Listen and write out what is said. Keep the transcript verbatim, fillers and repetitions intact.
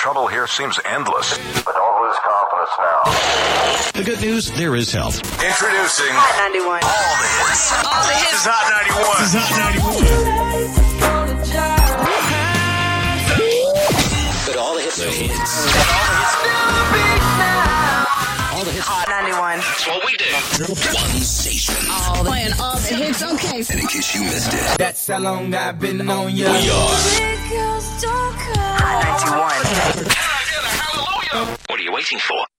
trouble here seems endless. But don't lose confidence now. The good news, there is help. Introducing Hot ninety-one. All the hits. All the hits. This is Hot ninety-one. This is Hot ninety-one. But all the hits. The hits. All the hits. Hot ninety-one. That's what we do. One station. All the playing all the hits. Okay. And in case you missed it, that's how long I've been on you. We are Hot ninety-one. What are you waiting for?